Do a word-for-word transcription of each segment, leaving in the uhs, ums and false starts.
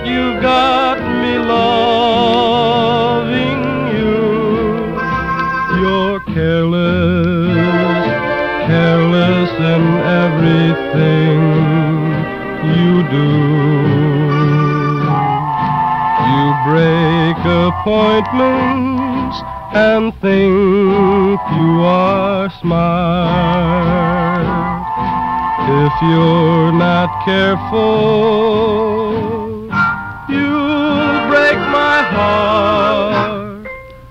you've got me loving you. You're careless, careless in everything you do. You break appointments and think you are smart. If you're not careful, you'll break my heart.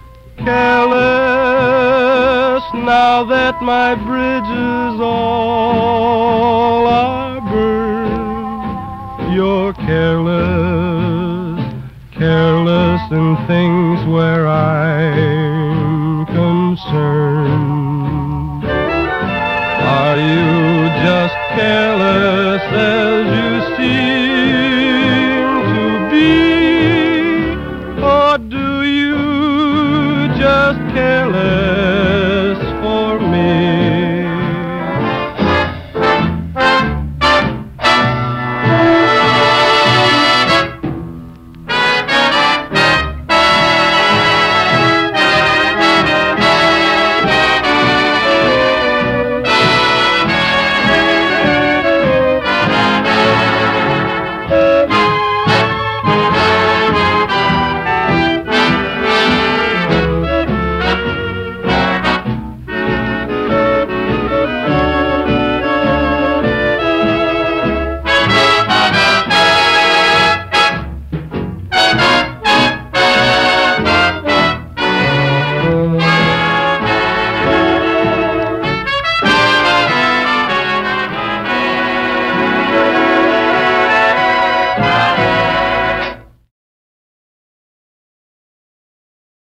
Careless, now that my bridges all are burned. You're careless, careless in things where I'm concerned. Are you just careless as